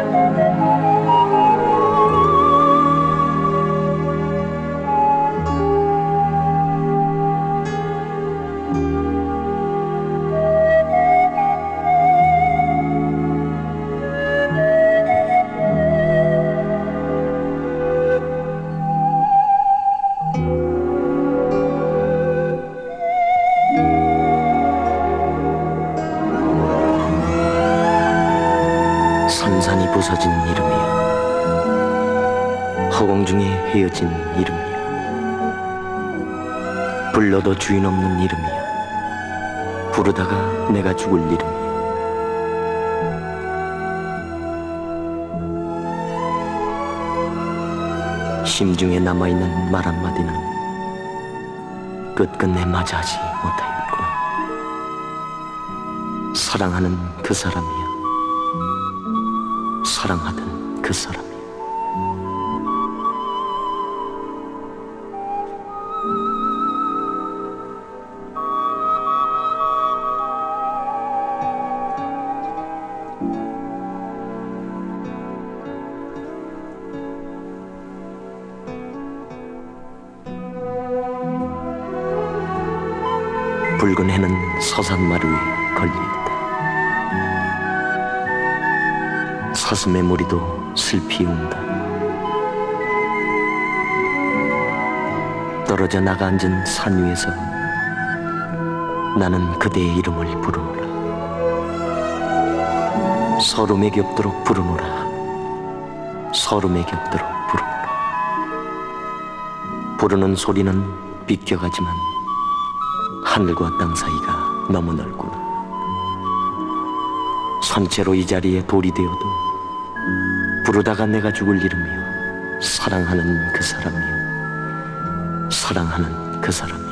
산산이 부서진 이름이야. 허공 중에 헤어진 이름이야. 불러도 주인 없는 이름이야. 부르다가 내가 죽을 이름이야. 심중에 남아있는 말 한마디는 끝끝내 맞이하지 못하였구나. 사랑하는 그 사람이야. 사랑하던 그 사람이야. 붉은 해는 서산마루 위에 걸려있다. 사슴의 무리도 슬피 운다. 떨어져 나가 앉은 산 위에서 나는 그대의 이름을 부르노라. 서름에 겹도록 부르노라. 서름에 겹도록 부르노라. 부르는 소리는 비껴가지만 하늘과 땅 사이가 너무 넓구나. 선체로 이 자리에 돌이 되어도 부르다가 내가 죽을 이름이여. 사랑하는 그 사람이여. 사랑하는 그 사람이여.